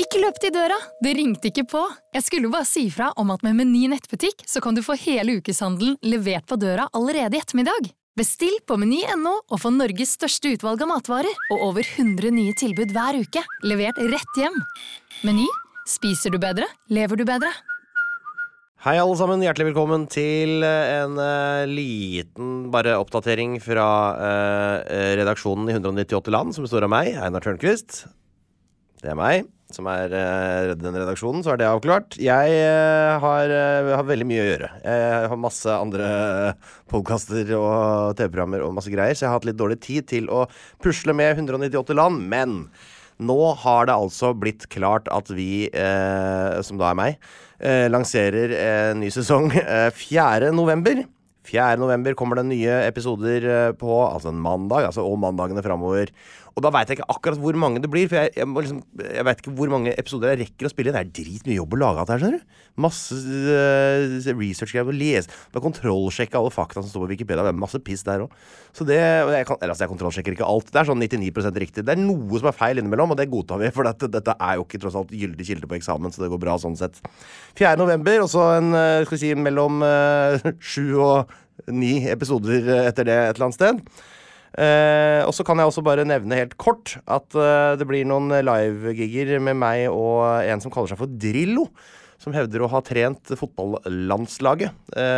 Ikke løp til døra, det ringte ikke på. Jeg skulle bare si fra om at med Meny nettbutikk så kan du få hele ukeshandelen levert på døra allerede i ettermiddag. Bestill på Meny.no og få Norges største utvalg av matvarer og over 100 nye tilbud hver uke, levert rett hjem. Meny, spiser du bedre, lever du bedre. Hei alle sammen, hjertelig velkommen til en liten bare oppdatering fra redaksjonen i 198 land, som består av meg, Einar Tørnquist. Det er meg som er den redaksjonen, så er det avklart. Jeg har veldig mye å gjøre. Jeg har masse andre podcaster og TV-programmer og masse greier, så jeg har hatt litt dårlig tid til å pusle med 198 land, men nå har det altså blitt klart at vi, som da er meg, lanserer en ny sesong 4. november. 4. november kommer det nye episoder på, altså en mandag, og mandagene fremover. Og da vet jeg ikke akkurat hvor mange det blir, for jeg vet ikke hvor mange episoder jeg rekker å spille. Det er dritmye jobb å lage alt her, skjønner du? Masse research jeg må lese, bare kontrollsjekke alle fakta som står på Wikipedia. Det er masse piss der også. Så det, jeg kontrollsjekker ikke alt. Det er sånn 99% riktig. Det er noe som er feil innimellom, og det godtar vi, for dette er jo ikke tross alt gyldig kilde på eksamen, så det går bra sånn sett. 4. november, og så skal vi si, mellom 7 og 9 episoder etter det et eller annet sted. Og så kan jeg også bare nevne helt kort at det blir noen live-gigger med meg og en som kaller seg for Drillo, som hevder å ha trent fotballandslaget,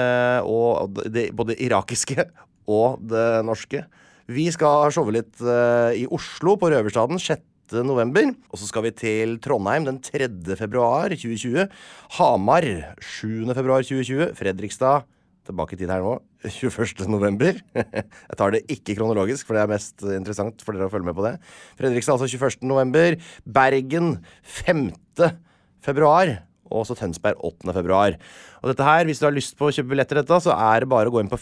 og både irakiske og det norske. Vi skal showe litt i Oslo på Røverstaden 6. november, og så skal vi til Trondheim den 3. februar 2020, Hamar 7. februar 2020, Fredrikstad tilbake i tid her nå, 21. november. Jeg tar det ikke kronologisk, for det er mest interessant for dere å følge med på det. Fredrikstad altså 21. november, Bergen 5. februar, og så Tønsberg 8. februar. Og dette her, hvis du har lyst på å kjøpe billetter dette, så er det bare å gå inn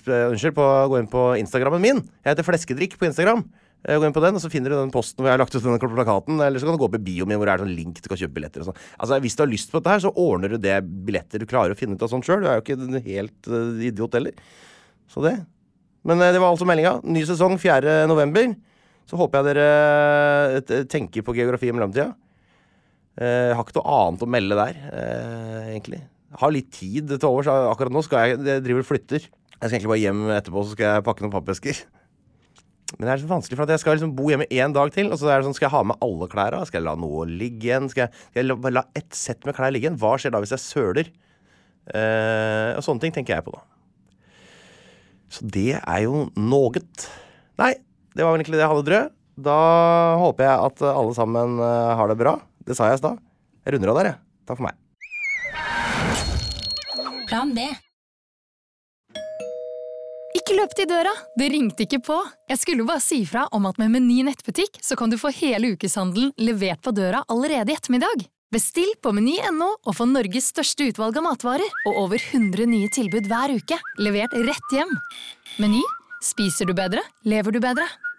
på Instagrammen min. Jeg heter Fleskedrikk på Instagram. Gå inn på den, og så finner du den posten hvor jeg har lagt ut denne plakaten, eller så kan du gå på bioen min hvor det er sånn link til å kjøpe billetter og sånn. Altså, hvis du har lyst på dette her, så ordner du det billetter du klarer å finne ut av sånt selv. Du er jo ikke en helt idiot heller. Så det. Men det var altså meldingen. Ny sesong 4. november. Så håper jeg dere tenker på geografi i mellomtida. Jeg har ikke noe annet å melde der, egentlig. Jeg har litt tid til overs. Akkurat nå skal jeg driver og flytter. Jeg skal egentlig bare hjem etterpå, så skal jeg pakke noen pappesker. Men det er så vanskelig, for at jeg skal liksom bo hjemme 1 dag til, og så er det sånn, skal jeg ha med alle klær? Skal jeg la noe ligge igjen? Skal jeg bare la et sett med klær ligge igjen? Hva skjer da hvis jeg søler? Og sånne ting tenker jeg på da. Så det er jo noe. Nei, det var vel egentlig det jeg hadde drød. Da håper jeg at alle sammen har det bra. Det sa jeg i stad. Jeg runder av der, jeg. Takk for meg. Plan B. Ikke løp til døra, det ringte ikke på. Jeg skulle bare si fra om at med Meny nettbutikk så kan du få hele ukeshandelen levert på døra allerede i ettermiddag. Bestill på Meny.no og få Norges største utvalg av matvarer og over 100 nye tilbud hver uke, levert rett hjem. Meny, spiser du bedre, lever du bedre.